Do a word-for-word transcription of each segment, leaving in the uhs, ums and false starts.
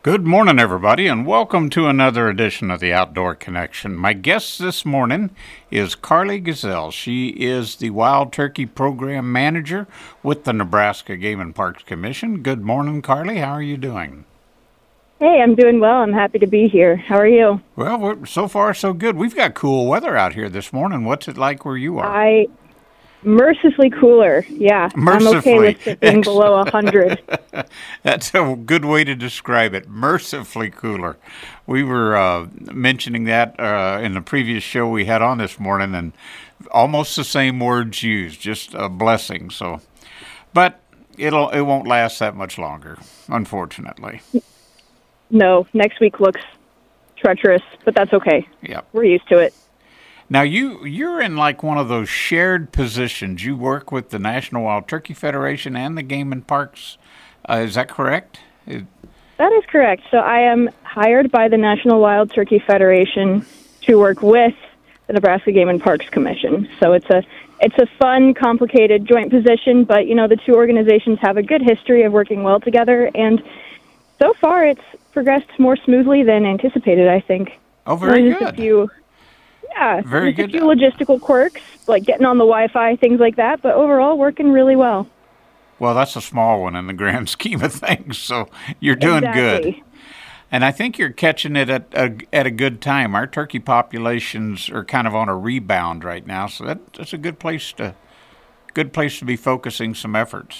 Good morning, everybody, and welcome to another edition of the Outdoor Connection. My guest this morning is Carly Gazelle. She is the Wild Turkey Program Manager with the Nebraska Game and Parks Commission. Good morning, Carly. How are you doing? Hey, I'm doing well. I'm happy to be here. How are you? Well, we're, so far, so good. We've got cool weather out here this morning. What's it like where you are? I mercifully cooler. Yeah, mercifully. I'm okay with it being below one hundred. That's a good way to describe it. Mercifully cooler. We were uh, mentioning that uh, in the previous show we had on this morning, and almost the same words used. Just a blessing. So, but it'll it won't last that much longer, unfortunately. No, next week looks treacherous, but that's okay. Yeah, we're used to it. Now, you, you're in like one of those shared positions. You work with the National Wild Turkey Federation and the Game and Parks. Uh, is that correct? It... That is correct. So I am hired by the National Wild Turkey Federation to work with the Nebraska Game and Parks Commission. So it's a it's a fun, complicated joint position, but, you know, the two organizations have a good history of working well together, and so far it's progressed more smoothly than anticipated, I think. Oh, very There's good. A few, Yeah, very good. good. A few logistical quirks, like getting on the Wi-Fi, things like that, but overall working really well. Well, that's a small one in the grand scheme of things, so you're doing exactly. good. And I think you're catching it at a, at a good time. Our turkey populations are kind of on a rebound right now, so that, that's a good place to good place to be focusing some efforts.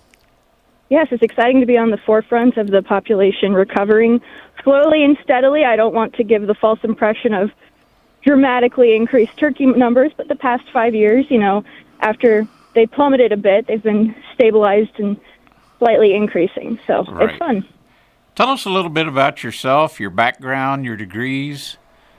Yes, it's exciting to be on the forefront of the population recovering slowly and steadily. I don't want to give the false impression of dramatically increased turkey numbers, but the past five years, you know, after they plummeted a bit, they've been stabilized and slightly increasing. So right. It's fun. Tell us a little bit about yourself, your background, your degrees.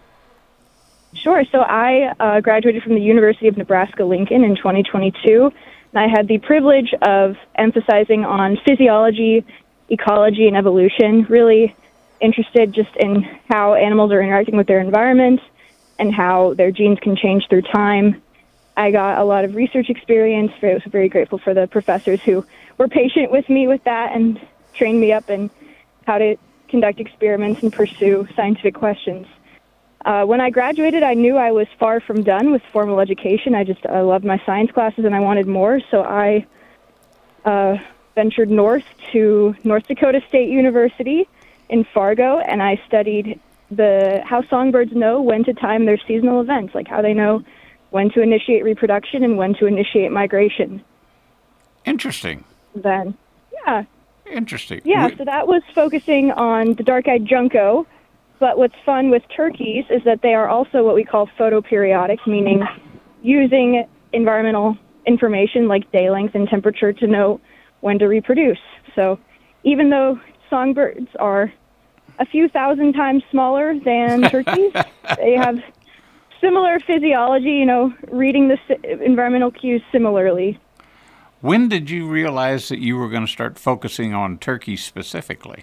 Sure. So I uh, graduated from the University of Nebraska-Lincoln in twenty twenty-two. And I had the privilege of emphasizing on physiology, ecology, and evolution, really interested just in how animals are interacting with their environment and how their genes can change through time. I got a lot of research experience. I was very grateful for the professors who were patient with me with that and trained me up in how to conduct experiments and pursue scientific questions. Uh, when I graduated, I knew I was far from done with formal education. I just I loved my science classes and I wanted more, so I uh, ventured north to North Dakota State University in Fargo, and I studied the how songbirds know when to time their seasonal events, like how they know when to initiate reproduction and when to initiate migration. Interesting. Then, yeah. Interesting. Yeah, we- so that was focusing on the dark-eyed junco. But what's fun with turkeys is that they are also what we call photoperiodic, meaning using environmental information like day length and temperature to know when to reproduce. So even though songbirds are a few thousand times smaller than turkeys, they have similar physiology, you know, reading the environmental cues similarly. When did you realize that you were going to start focusing on turkeys specifically?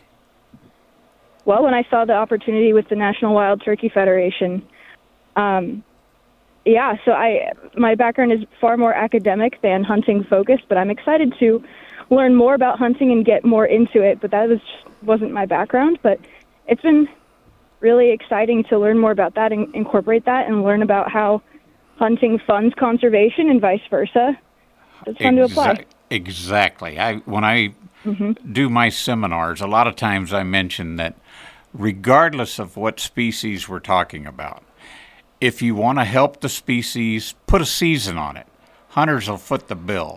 Well, when I saw the opportunity with the National Wild Turkey Federation, um, yeah, so I my background is far more academic than hunting focused, but I'm excited to learn more about hunting and get more into it, but that was just wasn't my background, but it's been really exciting to learn more about that and incorporate that and learn about how hunting funds conservation and vice versa. It's fun Exa- to apply. Exactly. I when I mm-hmm. do my seminars, a lot of times I mention that regardless of what species we're talking about, if you want to help the species, put a season on it. Hunters will foot the bill,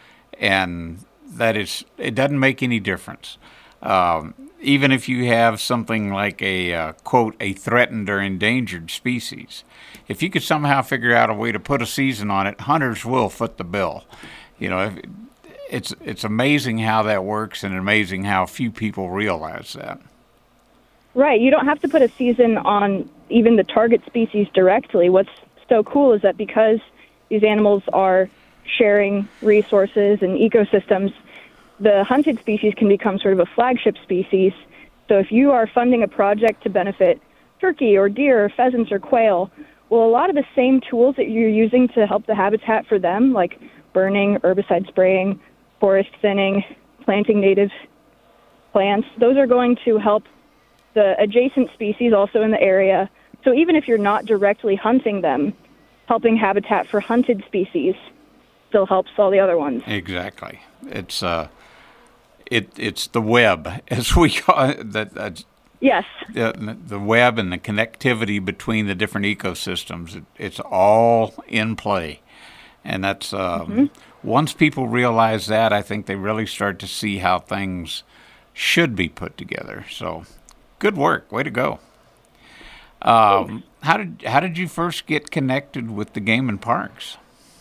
and that is, it doesn't make any difference. Um, even if you have something like a, uh, quote, a threatened or endangered species, if you could somehow figure out a way to put a season on it, hunters will foot the bill. You know, if, it's it's amazing how that works, and amazing how few people realize that. Right. You don't have to put a season on even the target species directly. What's so cool is that because these animals are sharing resources and ecosystems, the hunted species can become sort of a flagship species. So if you are funding a project to benefit turkey or deer or pheasants or quail, well, a lot of the same tools that you're using to help the habitat for them, like burning, herbicide spraying, forest thinning, planting native plants, those are going to help the adjacent species also in the area. So even if you're not directly hunting them, helping habitat for hunted species still helps all the other ones. Exactly. It's uh, it it's the web, as we call it. That uh, yes. The, the web and the connectivity between the different ecosystems. It, it's all in play, and that's um, mm-hmm. once people realize that, I think they really start to see how things should be put together. So, good work. Way to go. Um, how did how did you first get connected with the Game and Parks?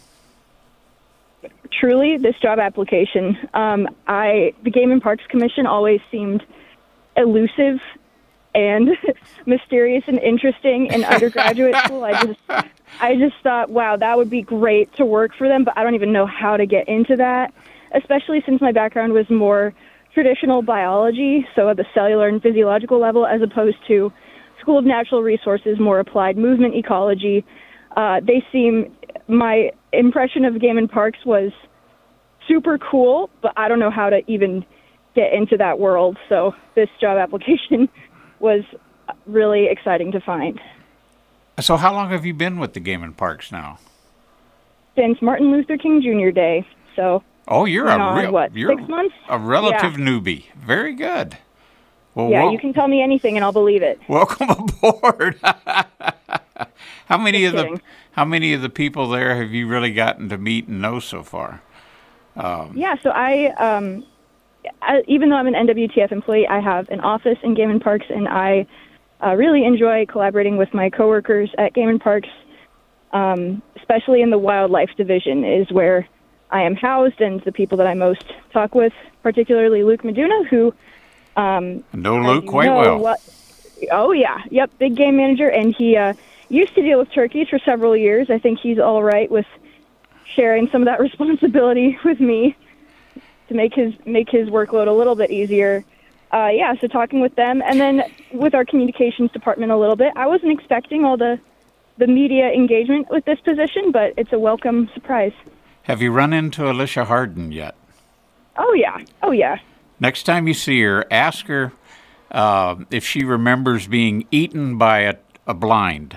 Truly, this job application. Um, I the Game and Parks Commission always seemed elusive and mysterious and interesting in undergraduate school. I just I just thought, wow, that would be great to work for them, but I don't even know how to get into that, especially since my background was more traditional biology, so at the cellular and physiological level, as opposed to School of Natural Resources, more applied movement ecology. Uh, they seem, my impression of Game and Parks was super cool, but I don't know how to even get into that world. So this job application was really exciting to find. So how long have you been with the Game and Parks now? Since Martin Luther King Junior Day. So oh, you're a on, real what, you're six months? A relative yeah. newbie. Very good. Well, yeah, well, you can tell me anything and I'll believe it. Welcome aboard. How many Just of kidding. the how many of the people there have you really gotten to meet and know so far? Um, yeah, so I, um, I, even though I'm an N W T F employee, I have an office in Game and Parks, and I uh, really enjoy collaborating with my coworkers at Game and Parks, um, especially in the wildlife division is where I am housed, and the people that I most talk with, particularly Luke Meduna, who Um, know Luke quite well. What, oh, yeah. Yep, big game manager. And he uh, used to deal with turkeys for several years. I think he's all right with sharing some of that responsibility with me to make his make his workload a little bit easier. Uh, yeah, so talking with them. And then with our communications department a little bit. I wasn't expecting all the, the media engagement with this position, but it's a welcome surprise. Have you run into Alicia Harden yet? Oh, yeah. Oh, yeah. Next time you see her, ask her uh, if she remembers being eaten by a, a blind.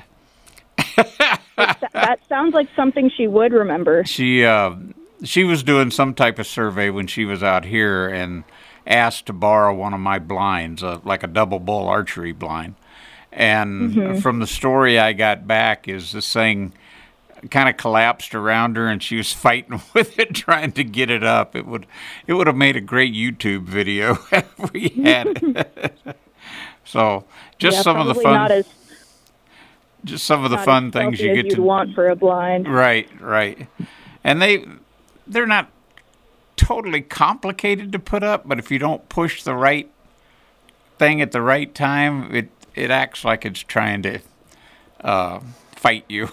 That sounds like something she would remember. She uh, she was doing some type of survey when she was out here and asked to borrow one of my blinds, uh, like a double bull archery blind. And mm-hmm. from the story I got back is this thing kind of collapsed around her, and she was fighting with it, trying to get it up. It would, it would have made a great YouTube video if we had it. So, just yeah, some of the fun, not as, just some of the fun things you get to want for a blind. Right, right, and they, they're not totally complicated to put up, but if you don't push the right thing at the right time, it it acts like it's trying to uh, fight you.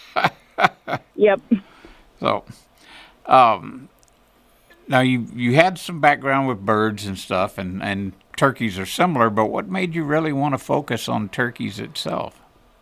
Yep. So, um, now you you had some background with birds and stuff, and, and turkeys are similar, but what made you really want to focus on turkeys itself?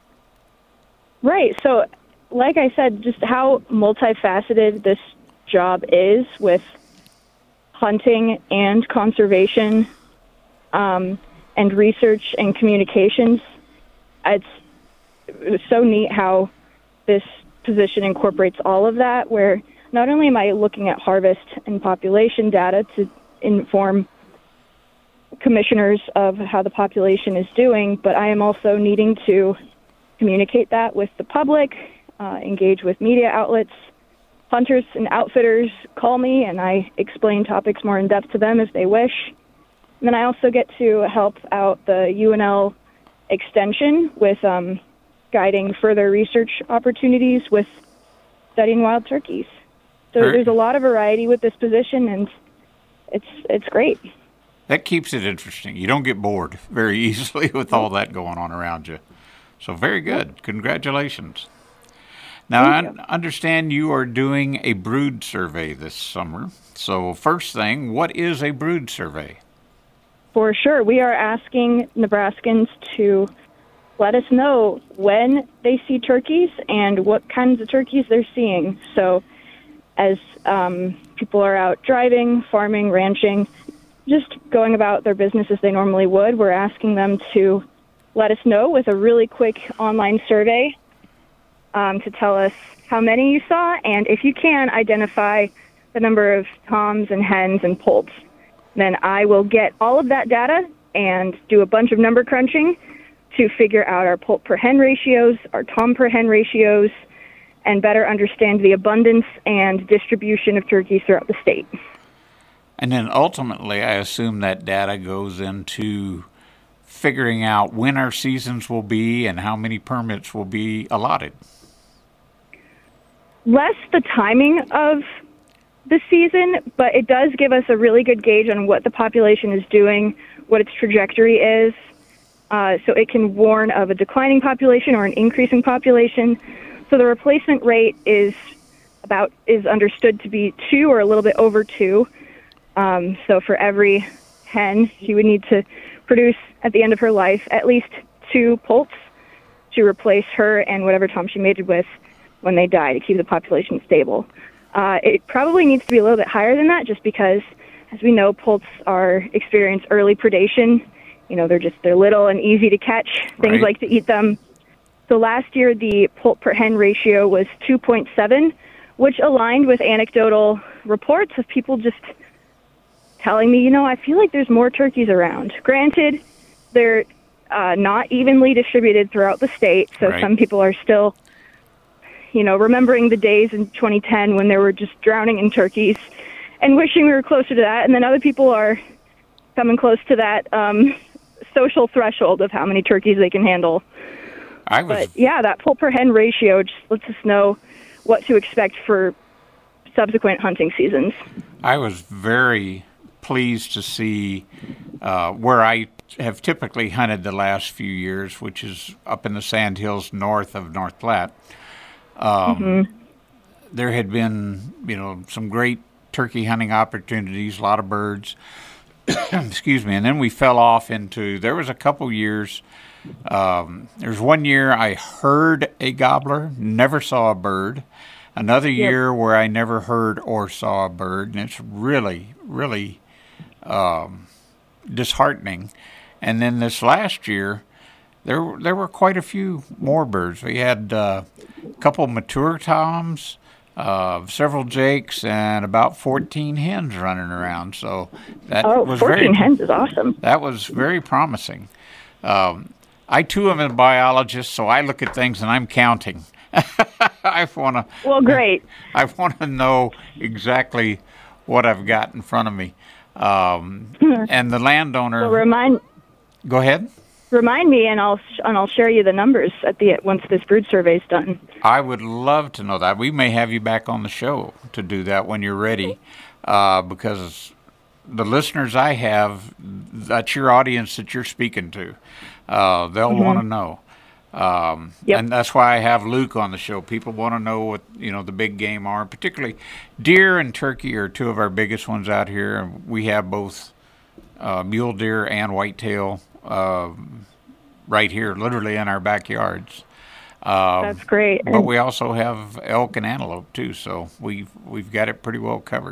Right. So, like I said, just how multifaceted this job is with hunting and conservation um, and research and communications. It's, it's so neat how this position incorporates all of that, where not only am I looking at harvest and population data to inform commissioners of how the population is doing, but I am also needing to communicate that with the public, uh, engage with media outlets. Hunters and outfitters call me, and I explain topics more in depth to them if they wish. And then I also get to help out the U N L extension with um, guiding further research opportunities with studying wild turkeys. So Very, there's a lot of variety with this position, and it's it's great. That keeps it interesting. You don't get bored very easily with all that going on around you. So very good. Congratulations. Now, I understand you are doing a brood survey this summer. So first thing, what is a brood survey? For sure. We are asking Nebraskans to let us know when they see turkeys and what kinds of turkeys they're seeing. So as um, people are out driving, farming, ranching, just going about their business as they normally would. We're asking them to let us know with a really quick online survey um, to tell us how many you saw, and if you can, identify the number of toms and hens and poults. Then I will get all of that data and do a bunch of number crunching to figure out our poult per hen ratios, our tom per hen ratios, and better understand the abundance and distribution of turkeys throughout the state. And then ultimately, I assume that data goes into figuring out when our seasons will be and how many permits will be allotted. Less the timing of the season, but it does give us a really good gauge on what the population is doing, what its trajectory is, uh, so it can warn of a declining population or an increasing population. So the replacement rate is about is understood to be two or a little bit over two. Um, so for every hen, she would need to produce at the end of her life at least two poults to replace her and whatever tom she mated with when they die to keep the population stable. Uh, it probably needs to be a little bit higher than that, just because, as we know, poults are experience early predation. You know, they're just they're little and easy to catch. Things Right. like to eat them. So last year, the poult per hen ratio was two point seven, which aligned with anecdotal reports of people just telling me, you know, I feel like there's more turkeys around. Granted, they're uh, not evenly distributed throughout the state, so Right. some people are still, you know, remembering the days in twenty ten when there were just drowning in turkeys and wishing we were closer to that. And then other people are coming close to that um, social threshold of how many turkeys they can handle. I was, But yeah, that poult per hen ratio just lets us know what to expect for subsequent hunting seasons. I was very pleased to see uh, where I have typically hunted the last few years, which is up in the Sandhills north of North Platte. Um, Mm-hmm. There had been, you know, some great turkey hunting opportunities, a lot of birds. Excuse me. And then we fell off into, there was a couple years, um, there was one year I heard a gobbler, never saw a bird. Another Yep. year where I never heard or saw a bird, and it's really, really um, disheartening. And then this last year, there there were quite a few more birds. We had uh, a couple mature toms, uh, several jakes, and about fourteen hens running around. So that Oh, was fourteen very hens is awesome. that was very promising. Um, I too am a biologist, so I look at things and I'm counting. I want to. Well, great. I want to know exactly what I've got in front of me. Um, and the landowner. Well, remind Go ahead. remind me, and I'll sh- and I'll share you the numbers at the once this brood survey's done. I would love to know that. We may have you back on the show to do that when you're ready, uh, because the listeners I have, that's your audience that you're speaking to. Uh, they'll Mm-hmm. want to know. Um, Yep. And that's why I have Luke on the show. People want to know what, you know, the big game are. Particularly deer and turkey are two of our biggest ones out here. We have both uh, mule deer and whitetail uh, right here, literally in our backyards. Um, That's great. But And we also have elk and antelope too, so we've we've got it pretty well covered.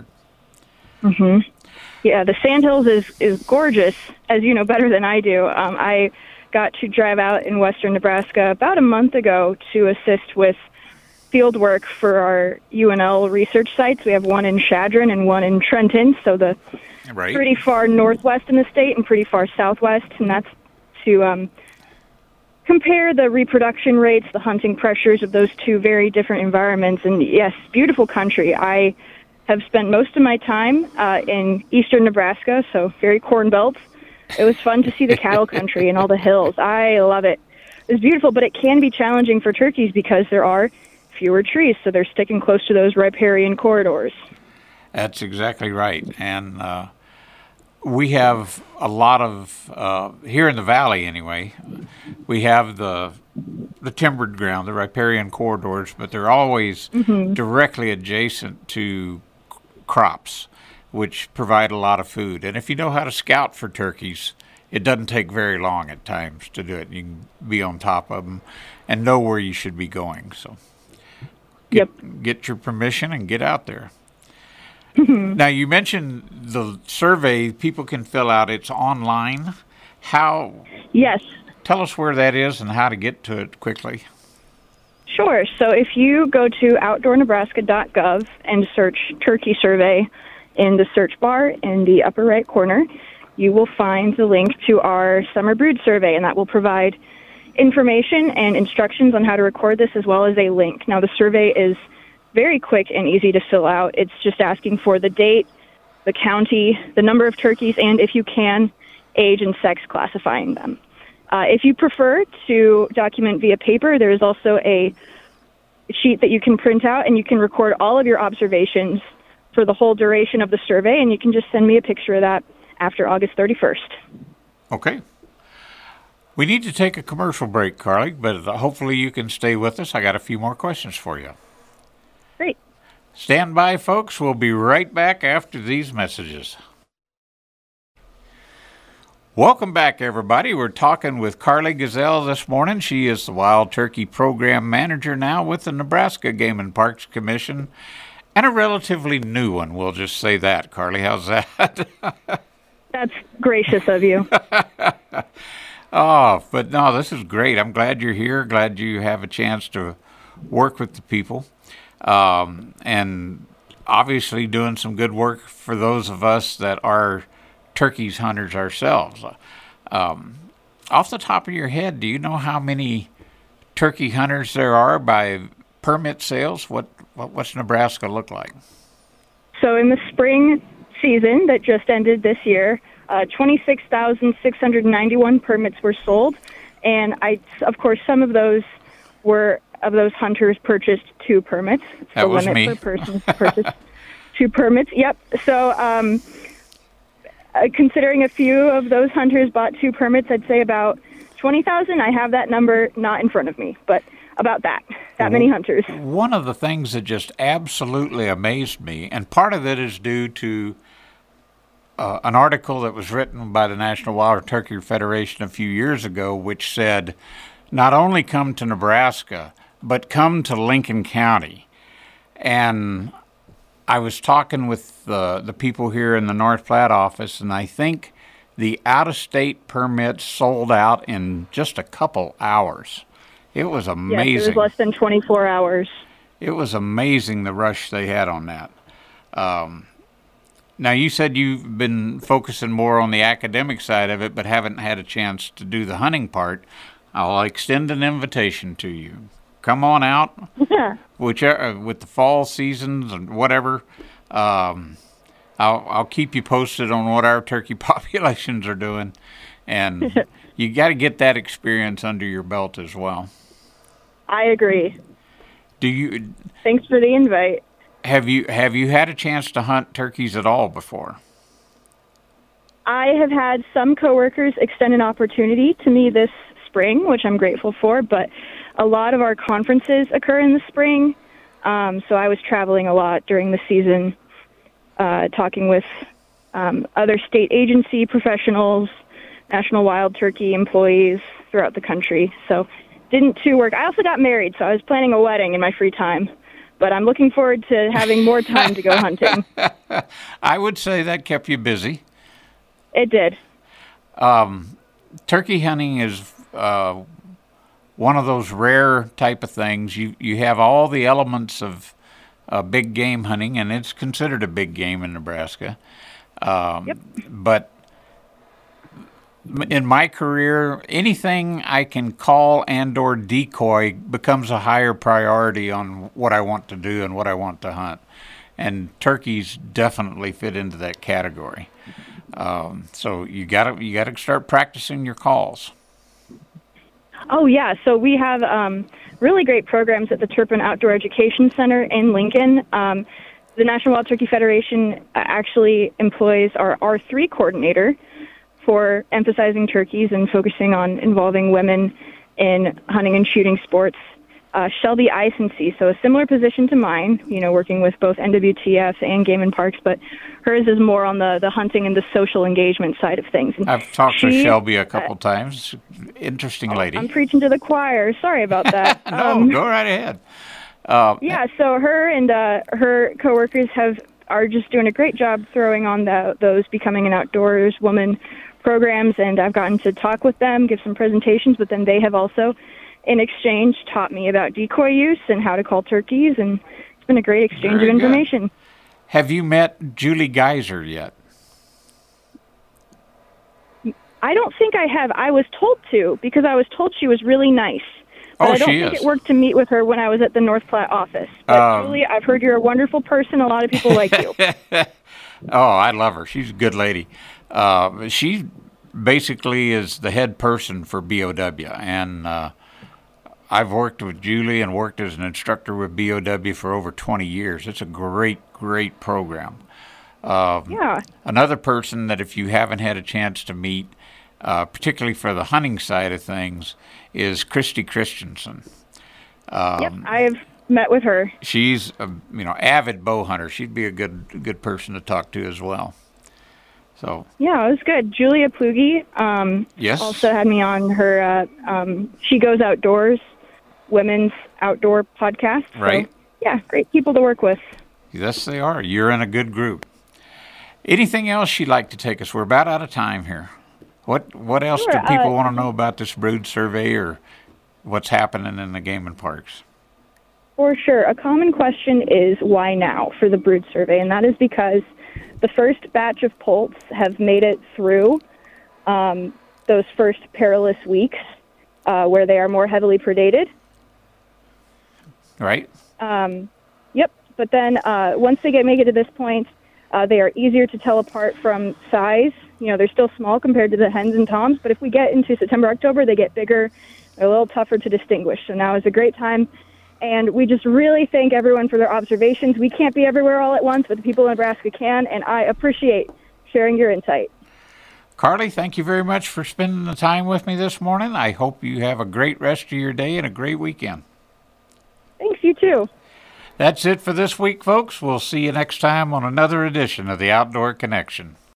yeah, the Sandhills is is gorgeous, as you know better than I do. Um, I got to drive out in western Nebraska about a month ago to assist with field work for our U N L research sites. We have one in Chadron and one in Trenton, so the Right. pretty far northwest in the state and pretty far southwest, and that's to um, compare the reproduction rates, the hunting pressures of those two very different environments. And yes, beautiful country. I have spent most of my time uh, in eastern Nebraska, so very corn belts. It was fun to see the cattle country and all the hills. I love it. It's beautiful, but it can be challenging for turkeys because there are fewer trees, so they're sticking close to those riparian corridors. That's exactly right. And uh, we have a lot of, uh, here in the valley anyway, we have the the timbered ground, the riparian corridors, but they're always directly adjacent to c- crops, which provide a lot of food. And if you know how to scout for turkeys, it doesn't take very long at times to do it. You can be on top of them and know where you should be going. So get, Yep. get your permission and get out there. Now, you mentioned the survey people can fill out. It's online. How? Yes. Tell us where that is and how to get to it quickly. Sure. So if you go to outdoor nebraska dot gov and search turkey survey in the search bar in the upper right corner, you will find the link to our summer brood survey, and that will provide information and instructions on how to record this, as well as a link. Now, the survey is very quick and easy to fill out. It's just asking for the date, the county, the number of turkeys, and if you can, age and sex, classifying them. Uh, if you prefer to document via paper, there is also a sheet that you can print out, and you can record all of your observations for the whole duration of the survey, and you can just send me a picture of that after August thirty-first. Okay. We need to take a commercial break, Carly, but hopefully you can stay with us. I got a few more questions for you. Great. Stand by, folks. We'll be right back after these messages. Welcome back, everybody. We're talking with Carly Gazelle this morning. She is the Wild Turkey Program Manager now with the Nebraska Game and Parks Commission, and a relatively new one. We'll just say that. Carly, how's that? That's gracious of you. Oh, but no, this is great. I'm glad you're here. Glad you have a chance to work with the people, um, and obviously doing some good work for those of us that are turkeys hunters ourselves. Um, off the top of your head, do you know how many turkey hunters there are by permit sales? What, what what's Nebraska look like? So in the spring season that just ended this year, uh, twenty-six thousand six hundred ninety-one permits were sold, and I, of course, some of those were of those hunters purchased two permits. It's that the was limit me. per person to purchase two permits. Yep. So. Um, Uh, considering a few of those hunters bought two permits, I'd say about twenty thousand. I have that number not in front of me, but about that, that many hunters. One of the things that just absolutely amazed me, and part of it is due to uh, an article that was written by the National Wild Turkey Federation a few years ago, which said, not only come to Nebraska, but come to Lincoln County. And I was talking with the, the people here in the North Platte office, and I think the out-of-state permits sold out in just a couple hours. It was amazing. Yes, it was less than twenty-four hours. It was amazing the rush they had on that. Um, now, you said you've been focusing more on the academic side of it, but haven't had a chance to do the hunting part. I'll extend an invitation to you. Come on out. Yeah. Whichever, with the fall seasons and whatever, um, I'll I'll keep you posted on what our turkey populations are doing, and you got to get that experience under your belt as well. I agree. Do you? Thanks for the invite. Have you have you had a chance to hunt turkeys at all before? I have had some coworkers extend an opportunity to me this spring, which I'm grateful for, but a lot of our conferences occur in the spring, um, so I was traveling a lot during the season, uh, talking with um, other state agency professionals, National Wild Turkey employees throughout the country. So didn't too work. I also got married, so I was planning a wedding in my free time, but I'm looking forward to having more time to go hunting. I would say that kept you busy. It did. Um, turkey hunting is uh, one of those rare type of things. You you have all the elements of uh, big game hunting, and it's considered a big game in Nebraska. Um, yep. But in my career, anything I can call and or decoy becomes a higher priority on what I want to do and what I want to hunt. And turkeys definitely fit into that category. Um, so you gotta you gotta start practicing your calls. Oh, yeah. So we have um, really great programs at the Turpin Outdoor Education Center in Lincoln. Um, the National Wild Turkey Federation actually employs our R three coordinator for emphasizing turkeys and focusing on involving women in hunting and shooting sports. Uh, Shelby Isensee, so a similar position to mine, you know, working with both N W T F and Game and Parks, but hers is more on the, the hunting and the social engagement side of things. And I've talked she, to Shelby a couple uh, times. Interesting lady. I'm preaching to the choir. Sorry about that. no, um, go right ahead. Uh, yeah, so her and uh, her coworkers have are just doing a great job throwing on the, those Becoming an Outdoors Woman programs, and I've gotten to talk with them, give some presentations, but then they have also, in exchange, taught me about decoy use and how to call turkeys, and it's been a great exchange Very of information. Good. Have you met Julie Geyser yet? I don't think I have. I was told to, because I was told she was really nice. But oh, I don't she think is. it worked to meet with her when I was at the North Platte office. But Um, Julie, I've heard you're a wonderful person. A lot of people like you. Oh, I love her. She's a good lady. Uh, she basically is the head person for B O W, and uh, I've worked with Julie and worked as an instructor with B O W for over twenty years. It's a great, great program. Um, Yeah. Another person that if you haven't had a chance to meet, uh, particularly for the hunting side of things, is Christy Christensen. Um, Yep, I've met with her. She's a you know avid bow hunter. She'd be a good good person to talk to as well. So Yeah, it was good. Julia Plugi um, yes, also had me on her uh, um, She Goes Outdoors, women's outdoor podcast. So, right. yeah, great people to work with. Yes, they are. You're in a good group. Anything else you'd like to take us? We're about out of time here. What What else Sure, do people uh, want to know about this brood survey or what's happening in the game and parks? For sure. A common question is why now for the brood survey, and that is because the first batch of poults have made it through um, those first perilous weeks uh, where they are more heavily predated. Right. Um, yep. But then uh, once they get make it to this point, uh, they are easier to tell apart from size. You know, they're still small compared to the hens and toms, but if we get into September, October, they get bigger. They're a little tougher to distinguish. So now is a great time. And we just really thank everyone for their observations. We can't be everywhere all at once, but the people in Nebraska can, and I appreciate sharing your insight. Carly, thank you very much for spending the time with me this morning. I hope you have a great rest of your day and a great weekend. Thanks, you too. That's it for this week, folks. We'll see you next time on another edition of the Outdoor Connection.